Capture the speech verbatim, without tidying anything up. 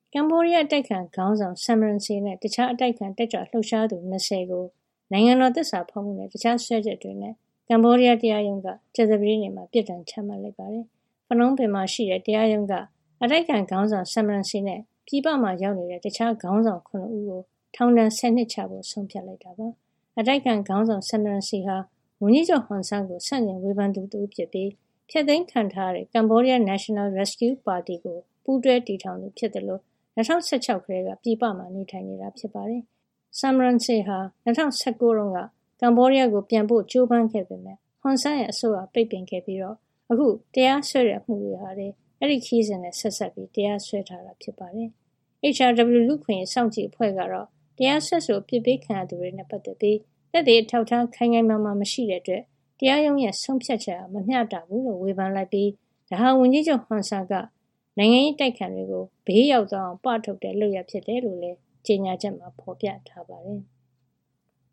ကမ္ဘောဒီးယားတိုက်ခံခေါင်းဆောင် Sam Rainsy နဲ့တခြားအတိုက်ခံတက်ကြွလှုပ်ရှားသူ၂၀ကိုနိုင်ငံတော်သစ္စာဖောက်မှုနဲ့တခြားစွဲချက်တွေနဲ့ကမ္ဘောဒီးယားတရားရုံးကကြာသပတေးနေ့မှာပြစ်ဒဏ်ချမှတ်လိုက်ပါတယ်။ဖနုံပင်မှာရှိတဲ့တရားရုံးကအတိုက်ခံခေါင်းဆောင် Sam Rainsy နဲ့ပြည်ပမှာရောက်နေတဲ့တခြားခေါင်းဆောင်ခုနှစ်ဦးကိုထောင်ဒဏ်ဆယ်နှစ်ချဖို့ဆုံးဖြတ်လိုက်တာပါ။အတိုက်ခံခေါင်းဆောင် Sam Rainsy ဟာဝန်ကြီးချုပ်ဟွန်ဆန်းကိုဆန့်ကျင်ဝေဖန်သူတူဖြစ်ပြီးဖျက်သိမ်းခံထားရတဲ့ Cambodia National Rescue Party ကိုပူးတွဲတည်ထောင်သူဖြစ်တယ်လို့၂၀၁၆ ကတည်းကပြည်ပမှာနေထိုင်နေတာဖြစ်ပါတယ်။ Sam Rainsy ဟာ၂၀၁၉ တုန်းကကမ္ဘောဒီးယားကိုပြန်ဖို့ကြိုးပမ်းခဲ့ပေမဲ့ဟွန်ဆန်းရဲ့အစိုးရပိတ်ပင်ခဲ့ပြီးတော့အခုတရားစွဲတဲ့အမှုတွေဟာလည်းအဲ့ဒီခီးစဉ်နဲ့ဆက်ဆက်ပြီးတရားစွဲထားတာဖြစ်ပါတယ်။ H R W လူ့အခွင့်အရေးစောင့်ကြည့်အဖွဲ့ကတော့တရားစွဲဆိုအပြစ်ပေးခံရသူတွေနဲ့ပတ်သက်ပြီးသက်သေအထောက်အထားခိုင်ခိုင်မာမာမရှိတဲ့အတွက်တရားရုံးရဲ့ဆုံးဖြတ်ချက်ဟာမမျှတဘူးလို့ဝေဖန်လိုက်ပြီးဒါဟာဝန်ကြီးချုပ်ဟွန်ဆန်းကနိုင်ငံရေးတိုက်ခံတွေကိုဘေးရောက်သွားအောင်ပထုတ်တဲ့လုပ်ရပ်ဖြစ်တယ်လို့လည်းကြေညာချက်မှာဖော်ပြထားပါတယ်။